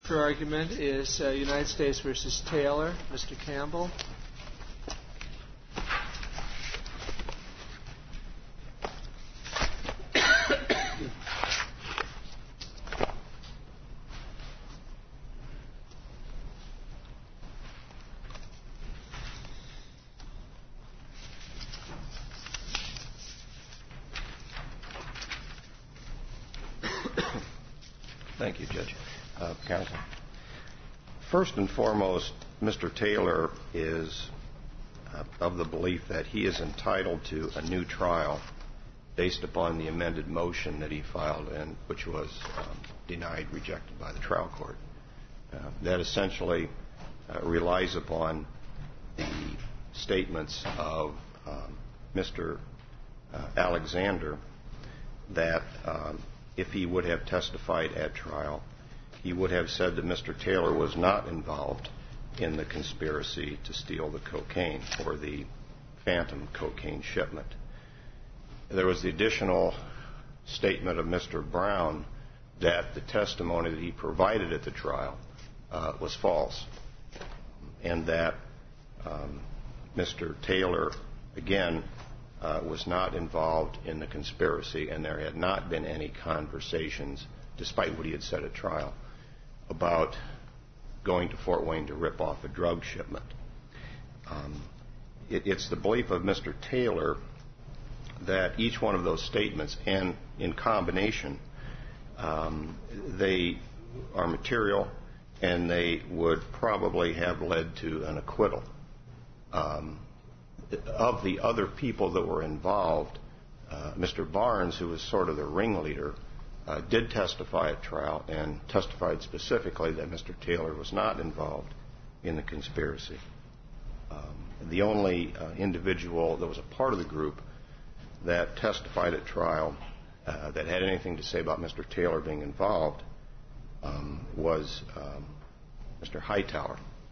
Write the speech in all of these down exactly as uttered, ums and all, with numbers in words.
For argument is uh, United States versus Taylor. Mister Campbell. Thank you, Judge. Uh, Counsel. First and foremost, Mister Taylor is uh, of the belief that he is entitled to a new trial based upon the amended motion that he filed, and which was um, denied, rejected by the trial court. Uh, that essentially uh, relies upon the statements of um, Mister Uh, Alexander that um, if he would have testified at trial, he would have said that Mister Taylor was not involved in the conspiracy to steal the cocaine or the phantom cocaine shipment. There was the additional statement of Mister Brown that the testimony that he provided at the trial uh, was false, and that um, Mister Taylor, again, Uh, was not involved in the conspiracy, and there had not been any conversations, despite what he had said at trial, about going to Fort Wayne to rip off a drug shipment. Um, it, it's the belief of Mister Taylor that each one of those statements, and in combination, um, they are material, and they would probably have led to an acquittal. Um, Of the other people that were involved, uh, Mister Barnes, who was sort of the ringleader, uh, did testify at trial and testified specifically that Mister Taylor was not involved in the conspiracy. Um, the only uh, individual that was a part of the group that testified at trial uh, that had anything to say about Mister Taylor being involved um, was um, Mister Hightower.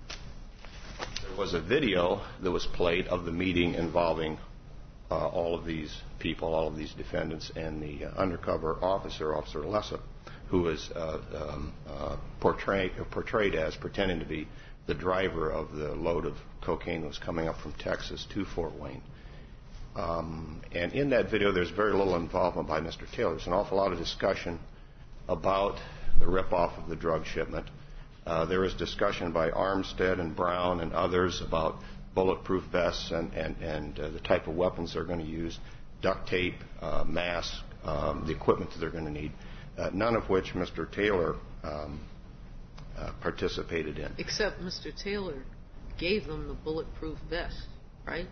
There was a video that was played of the meeting involving uh, all of these people, all of these defendants, and the uh, undercover officer, Officer Lessa, who was uh, um, uh, portrayed, portrayed as pretending to be the driver of the load of cocaine that was coming up from Texas to Fort Wayne. Um, and in that video, there's very little involvement by Mister Taylor. There's an awful lot of discussion about the rip-off of the drug shipment. Uh, there was discussion by Armstead and Brown and others about bulletproof vests and, and, and uh, the type of weapons they're going to use, duct tape, uh, masks, um, the equipment that they're going to need, uh, none of which Mister Taylor um, uh, participated in. Except Mister Taylor gave them the bulletproof vest, right?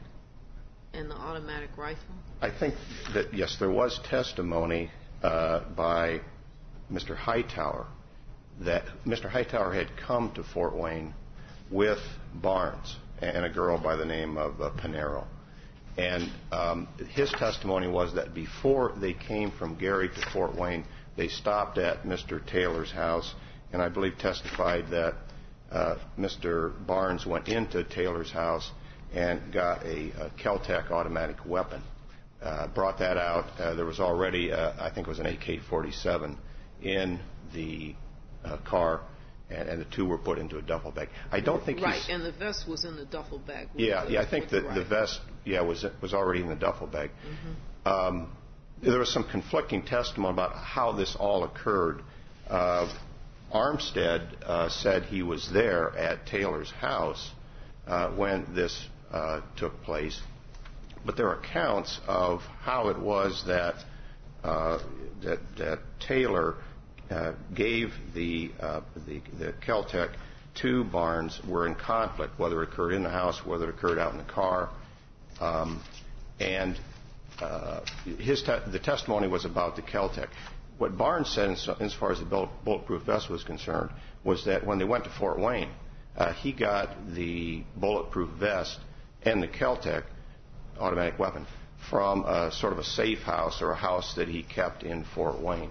And the automatic rifle? I think that, yes, there was testimony uh, by Mister Hightower that Mister Hightower had come to Fort Wayne with Barnes and a girl by the name of uh, Panero. And um, his testimony was that before they came from Gary to Fort Wayne, they stopped at Mister Taylor's house, and I believe testified that uh, Mister Barnes went into Taylor's house and got a, a Kel-Tec automatic weapon, uh, brought that out. Uh, there was already, uh, I think it was an A K forty-seven in the Uh, car, and, and the two were put into a duffel bag. I don't think right, he's... and the vest was in the duffel bag. Yeah, the, yeah, I think that the, the vest, yeah, was was already in the duffel bag. Mm-hmm. Um, there was some conflicting testimony about how this all occurred. Uh, Armstead uh, said he was there at Taylor's house uh, when this uh, took place, but there are accounts of how it was that uh, that, that Taylor Uh, gave the, uh, the the Kel-Tec to Barnes were in conflict, whether it occurred in the house, whether it occurred out in the car, um, and uh, his te- the testimony was about the Kel-Tec. What Barnes said, in so, as far as the bulletproof vest was concerned, was that when they went to Fort Wayne, uh, he got the bulletproof vest and the Kel-Tec automatic weapon from a sort of a safe house or a house that he kept in Fort Wayne.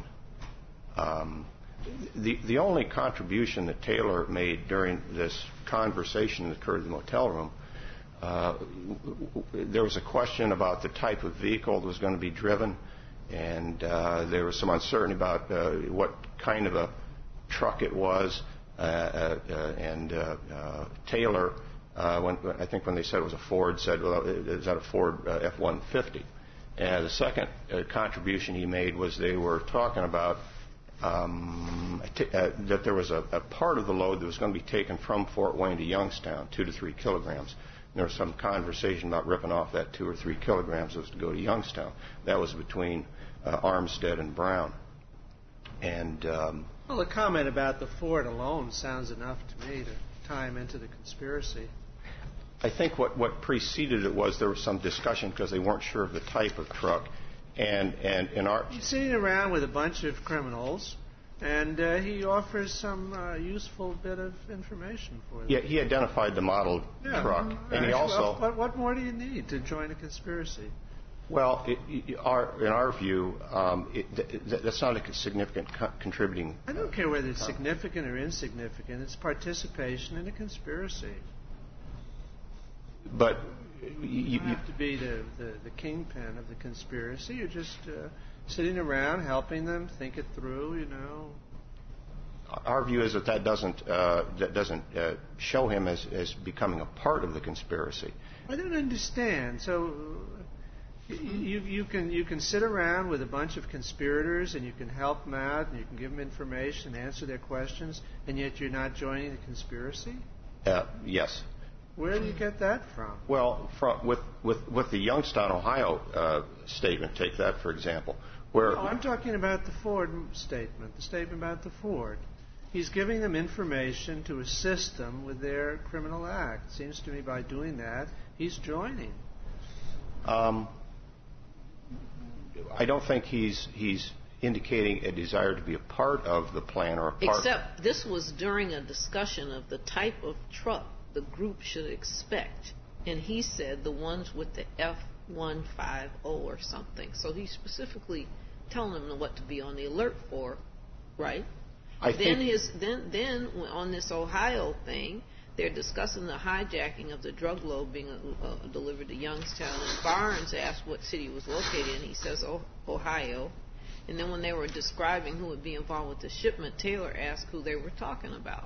Um, the the only contribution that Taylor made during this conversation that occurred in the motel room, uh, there was a question about the type of vehicle that was going to be driven, and uh, there was some uncertainty about uh, what kind of a truck it was. uh, uh, and uh, uh, Taylor, uh, when, I think when they said it was a Ford, said, well, is that a Ford uh, F one fifty? And the second uh, contribution he made was they were talking about um, t- uh, that there was a, a part of the load that was going to be taken from Fort Wayne to Youngstown, two to three kilograms. And there was some conversation about ripping off that two or three kilograms that was to go to Youngstown. That was between uh, Armstead and Brown. And um, well, the comment about the Ford alone sounds enough to me to tie him into the conspiracy. I think what, what preceded it was there was some discussion because they weren't sure of the type of truck. And, and in our... He's sitting around with a bunch of criminals, and uh, he offers some uh, useful bit of information for them. Yeah, he identified the model yeah. truck. Mm-hmm. And he also... What, what more do you need to join a conspiracy? Well, it, it, our, in our view, um, it, th- that's not a significant co- contributing... I don't care whether it's significant or insignificant. It's participation in a conspiracy. But you, you don't have to be the, the, the kingpin of the conspiracy. You're just uh, sitting around helping them think it through, you know. Our view is that that doesn't, uh, that doesn't uh, show him as, as becoming a part of the conspiracy. I don't understand. So... You, you can you can sit around with a bunch of conspirators and you can help them out and you can give them information, answer their questions, and yet you're not joining the conspiracy? Uh, yes. Where do you get that from? Well, from, with, with, with the Youngstown, Ohio uh, statement, take that for example. Where no, I'm talking about the Ford statement, the statement about the Ford. He's giving them information to assist them with their criminal act. It seems to me by doing that, he's joining. Um, I don't think he's he's indicating a desire to be a part of the plan or a part... Except this was during a discussion of the type of truck the group should expect. And he said the ones with the F one fifty or something. So he's specifically telling them what to be on the alert for, right? I then think his then then on this Ohio thing, they're discussing the hijacking of the drug load being uh, delivered to Youngstown. And Barnes asked what city it was located in. He says oh, Ohio. And then when they were describing who would be involved with the shipment, Taylor asked who they were talking about.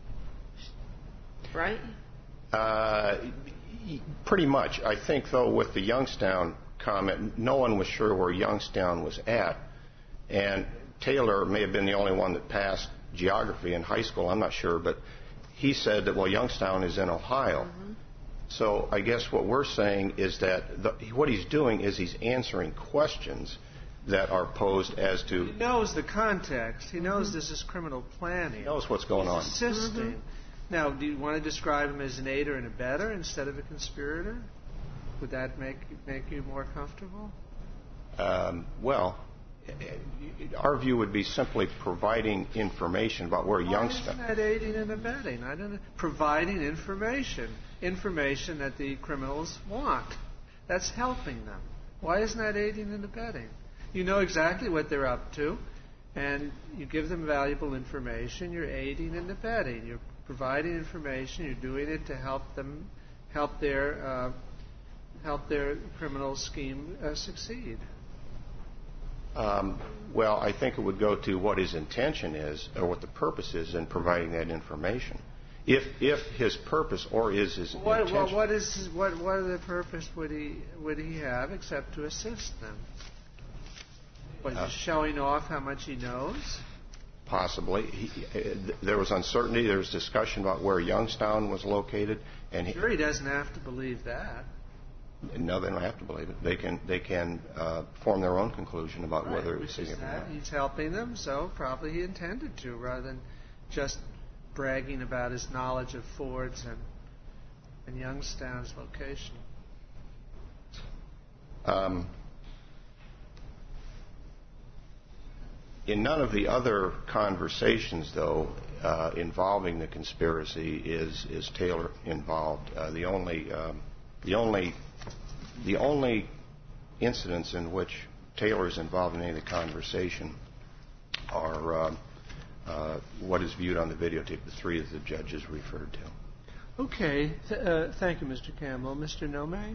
Right? Uh, pretty much. I think, though, with the Youngstown comment, no one was sure where Youngstown was at. And Taylor may have been the only one that passed geography in high school. I'm not sure, but he said that, well, Youngstown is in Ohio. Mm-hmm. So I guess what we're saying is that the, what he's doing is he's answering questions that are posed as to... He knows the context. He knows mm-hmm. this is criminal planning. He knows what's going he's on. Assisting. Mm-hmm. Now, do you want to describe him as an aider and abettor instead of a conspirator? Would that make make you more comfortable? Um, well... Our view would be simply providing information about where Why Youngstown... Why isn't that aiding and abetting? I don't know. Providing information. Information that the criminals want. That's helping them. Why isn't that aiding and abetting? You know exactly what they're up to, and you give them valuable information. You're aiding and abetting. You're providing information. You're doing it to help them, help their, uh, help their criminal scheme uh, succeed. Um, well, I think it would go to what his intention is or what the purpose is in providing that information. If if his purpose or is his what, intention... Well, what is his, what what other purpose would he would he have except to assist them? Was uh, he showing off how much he knows? Possibly. He, uh, there was uncertainty. There was discussion about where Youngstown was located, and he, sure, he doesn't have to believe that. No, they don't have to believe it. They can they can uh, form their own conclusion about right, whether it's that he's helping them, so probably he intended to, rather than just bragging about his knowledge of Ford's and, and Youngstown's location. Um, in none of the other conversations, though, uh, involving the conspiracy is is Taylor involved. Uh, the only um, the only The only incidents in which Taylor is involved in any of the conversation are uh, uh, what is viewed on the videotape, the three that the judges referred to. Okay. Th- uh, thank you, Mister Campbell. Mister Nome?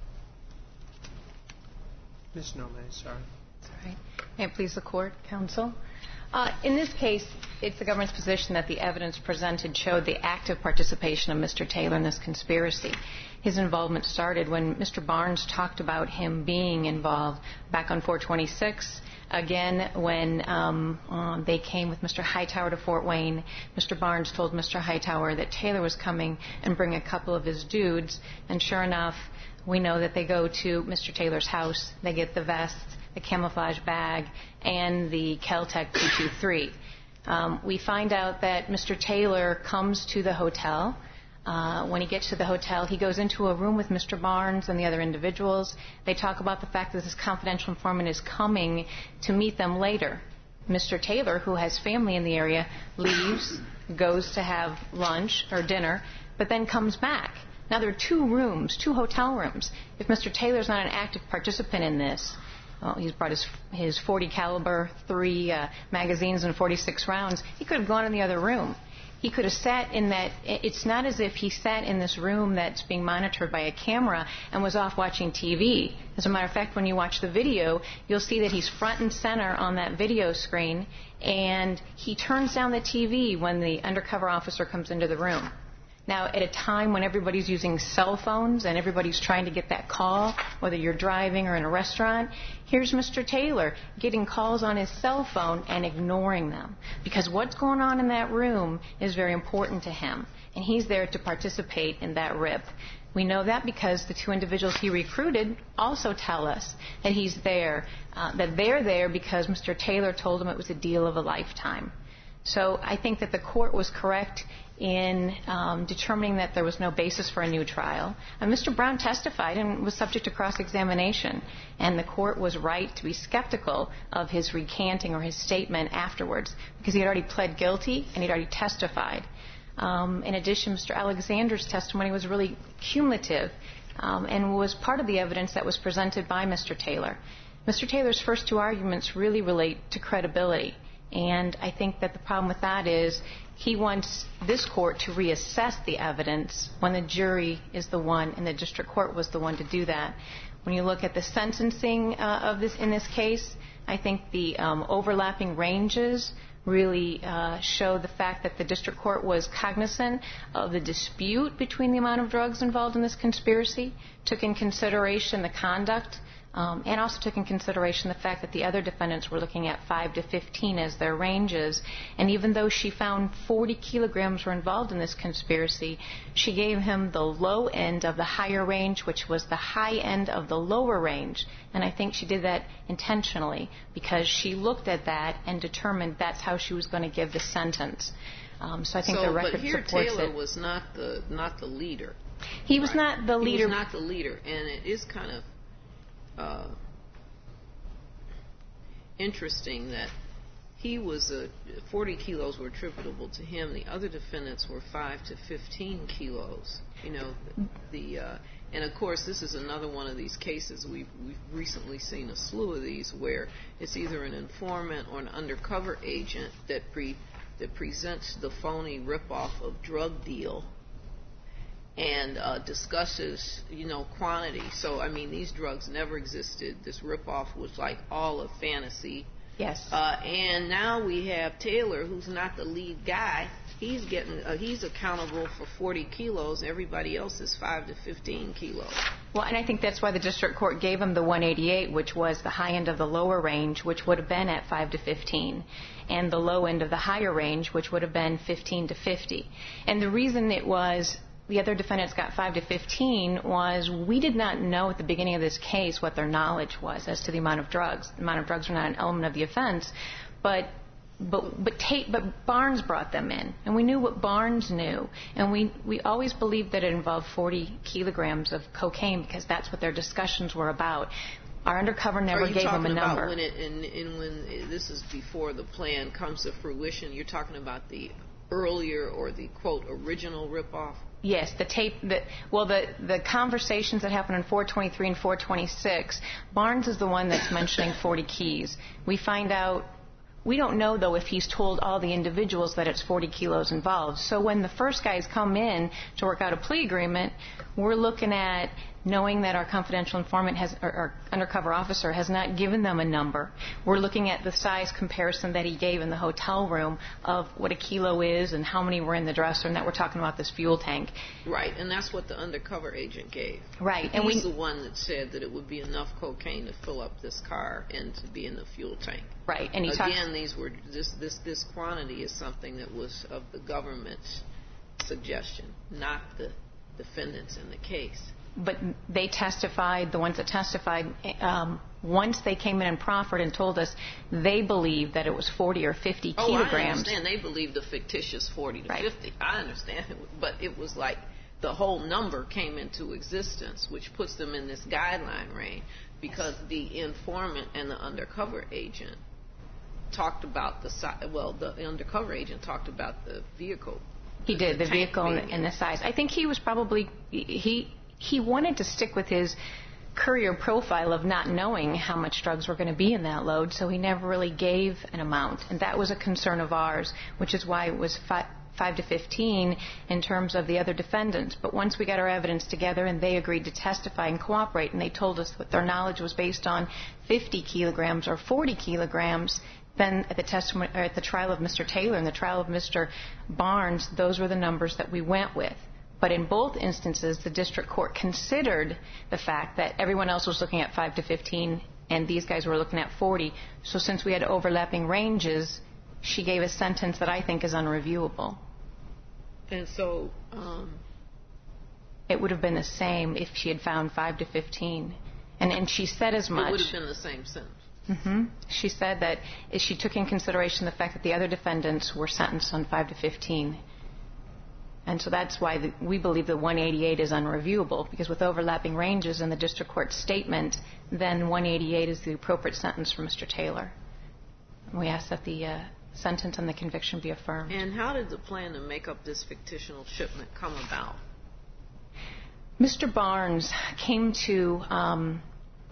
Miss Nome, sorry. Sorry. May it please the Court, Counsel? Uh, in this case, it's the government's position that the evidence presented showed the active participation of Mister Taylor in this conspiracy. His involvement started when Mister Barnes talked about him being involved back on four twenty-six. Again, when um, uh, they came with Mister Hightower to Fort Wayne, Mister Barnes told Mister Hightower that Taylor was coming and bring a couple of his dudes. And sure enough, we know that they go to Mister Taylor's house. They get the vest, the camouflage bag, and the Kel-Tec two twenty-three. Um, we find out that Mister Taylor comes to the hotel. Uh, when he gets to the hotel, he goes into a room with Mister Barnes and the other individuals. They talk about the fact that this confidential informant is coming to meet them later. Mister Taylor, who has family in the area, leaves, goes to have lunch or dinner, but then comes back. Now, there are two rooms, two hotel rooms. If Mister Taylor's not an active participant in this, well, he's brought his, his forty caliber, three uh, magazines and forty-six rounds, he could have gone in the other room. He could have sat in that. It's not as if he sat in this room that's being monitored by a camera and was off watching T V. As a matter of fact, when you watch the video, you'll see that he's front and center on that video screen, and he turns down the T V when the undercover officer comes into the room. Now, at a time when everybody's using cell phones and everybody's trying to get that call, whether you're driving or in a restaurant, here's Mister Taylor getting calls on his cell phone and ignoring them. Because what's going on in that room is very important to him, and he's there to participate in that rip. We know that because the two individuals he recruited also tell us that he's there, uh, that they're there because Mister Taylor told them it was a deal of a lifetime. So I think that the court was correct in um, determining that there was no basis for a new trial. And Mister Brown testified and was subject to cross-examination, and the court was right to be skeptical of his recanting or his statement afterwards because he had already pled guilty and he'd already testified. Um, in addition, Mister Alexander's testimony was really cumulative um, and was part of the evidence that was presented by Mister Taylor. Mister Taylor's first two arguments really relate to credibility. And I think that the problem with that is he wants this court to reassess the evidence when the jury is the one and the district court was the one to do that. When you look at the sentencing uh, of this in this case, I think the um, overlapping ranges really uh, show the fact that the district court was cognizant of the dispute between the amount of drugs involved in this conspiracy, took in consideration the conduct, Um, and also took in consideration the fact that the other defendants were looking at five to fifteen as their ranges. And even though she found forty kilograms were involved in this conspiracy, she gave him the low end of the higher range, which was the high end of the lower range. And I think she did that intentionally because she looked at that and determined that's how she was going to give the sentence. Um, so I think so, the record but here supports Taylor it. was not the not the leader. He was right? not the leader. He was not the leader, and it is kind of Uh, interesting that he was a forty kilos were attributable to him. The other defendants were five to fifteen kilos. You know, the uh, and of course this is another one of these cases we've we've recently seen a slew of these where it's either an informant or an undercover agent that pre that presents the phony ripoff of drug deal and uh, discusses, you know, quantity. So, I mean, these drugs never existed. This ripoff was like all a fantasy. Yes. Uh, and now we have Taylor, who's not the lead guy. He's getting, uh, he's accountable for forty kilos. Everybody else is five to fifteen kilos. Well, and I think that's why the district court gave him the one eighty-eight, which was the high end of the lower range, which would have been at five to fifteen, and the low end of the higher range, which would have been fifteen to fifty. And the reason it was the other defendants got five to fifteen was we did not know at the beginning of this case what their knowledge was as to the amount of drugs. The amount of drugs were not an element of the offense, but but but, Tate, but Barnes brought them in, and we knew what Barnes knew, and we we always believed that it involved forty kilograms of cocaine because that's what their discussions were about. Our undercover never gave them a number. Are you talking about when it, and, and when this is before the plan comes to fruition, you're talking about the earlier or the, quote, original ripoff? Yes, the tape, the, well, the, the conversations that happen in four twenty-three and four twenty-six, Barnes is the one that's mentioning forty keys. We find out, we don't know, though, if he's told all the individuals that it's forty kilos involved. So when the first guys come in to work out a plea agreement, we're looking at knowing that our confidential informant has, or our undercover officer has not given them a number. We're looking at the size comparison that he gave in the hotel room of what a kilo is and how many were in the dresser, and that we're talking about this fuel tank. Right, and that's what the undercover agent gave. Right. And he's we, the one that said that it would be enough cocaine to fill up this car and to be in the fuel tank. Right. And he Again, talks, these were this, this, this quantity is something that was of the government's suggestion, not the defendants in the case. But they testified, the ones that testified, um, once they came in and proffered and told us they believed that it was forty or fifty oh, kilograms. I understand. They believed the fictitious forty to right. fifty. I understand. But it was like the whole number came into existence, which puts them in this guideline range because the informant and the undercover agent talked about the size. Well, the undercover agent talked about the vehicle. He did, the, the vehicle and, and the size. I think he was probably, he he wanted to stick with his courier profile of not knowing how much drugs were going to be in that load, so he never really gave an amount. And that was a concern of ours, which is why it was five, five to fifteen in terms of the other defendants. But once we got our evidence together and they agreed to testify and cooperate, and they told us that their knowledge was based on fifty kilograms or forty kilograms, then at the testimony, or at the trial of Mister Taylor and the trial of Mister Barnes, those were the numbers that we went with. But in both instances, the district court considered the fact that everyone else was looking at five to fifteen and these guys were looking at forty. So since we had overlapping ranges, she gave a sentence that I think is unreviewable. And so um, it would have been the same if she had found five to fifteen. And, and she said as much. It would have been the same sentence. Mm-hmm. She said that she took in consideration the fact that the other defendants were sentenced on five to fifteen. And so that's why the, we believe that one eighty-eight is unreviewable, because with overlapping ranges in the district court statement, then one eighty-eight is the appropriate sentence for Mister Taylor. And we ask that the uh, sentence and the conviction be affirmed. And how did the plan to make up this fictional shipment come about? Mister Barnes came to um,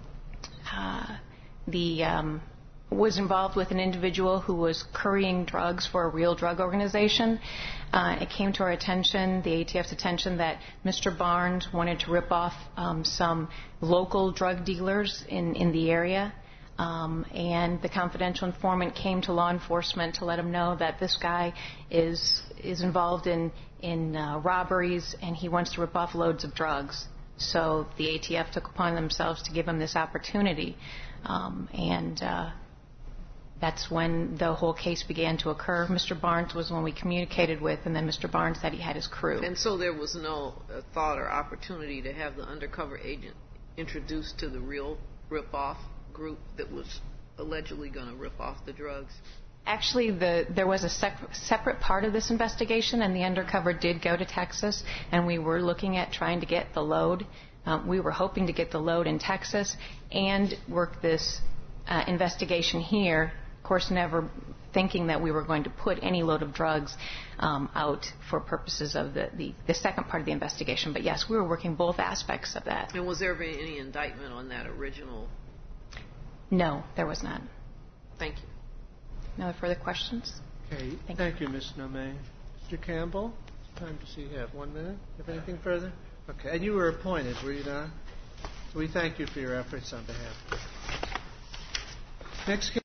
uh, the um, was involved with an individual who was currying drugs for a real drug organization. Uh, it came to our attention, the A T F's attention, that Mister Barnes wanted to rip off um, some local drug dealers in, in the area. Um, and the confidential informant came to law enforcement to let him know that this guy is is involved in, in uh, robberies and he wants to rip off loads of drugs. So the A T F took upon themselves to give him this opportunity. Um, and uh, that's when the whole case began to occur. Mister Barnes was the one we communicated with, and then Mister Barnes said he had his crew. And so there was no uh, thought or opportunity to have the undercover agent introduced to the real rip-off group that was allegedly going to rip off the drugs? Actually, the, there was a sec- separate part of this investigation, and the undercover did go to Texas, and we were looking at trying to get the load. Um, we were hoping to get the load in Texas and work this uh, investigation here, of course, never thinking that we were going to put any load of drugs um, out for purposes of the, the, the second part of the investigation. But, yes, we were working both aspects of that. And was there ever any indictment on that original? No, there was not. Thank you. No further questions? Okay. Thank, Thank you, Miz Nomé. Mister Campbell, it's time to see you have one minute. You have anything further? Okay. And you were appointed, were you not? So we thank you for your efforts on behalf. Next case.